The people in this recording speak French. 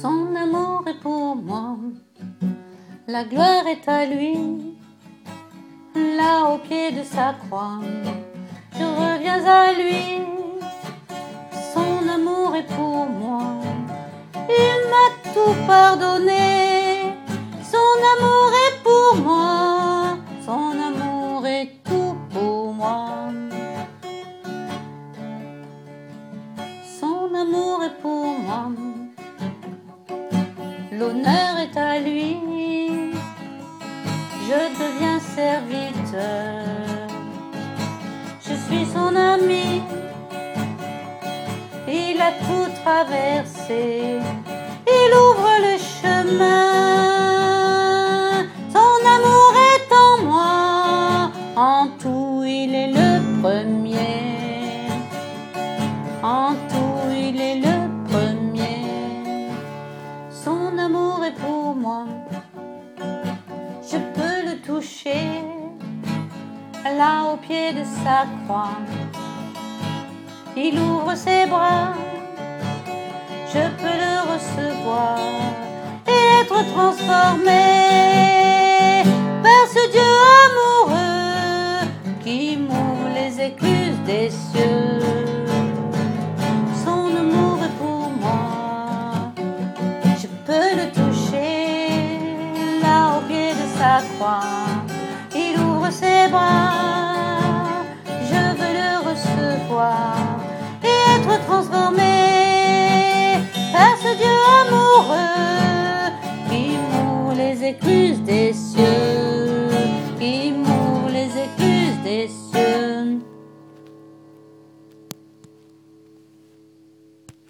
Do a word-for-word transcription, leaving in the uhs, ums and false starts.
Son amour est pour moi, la gloire est à lui. Là au pied de sa croix, je reviens à lui. Son amour est pour moi, il m'a tout pardonné. Son amour est pour moi, son amour est tout pour moi. Son amour est pour moi, l'honneur est à lui. Je deviens serviteur, je suis son ami. Il a tout traversé, il ouvre le chemin. Son amour est en moi, en tout il est le premier. En tout il est le premier. Son amour est pour moi, je peux le toucher, là au pied de sa croix. Il ouvre ses bras, je peux le recevoir et être transformé par ce Dieu amoureux qui m'ouvre les écluses des cieux.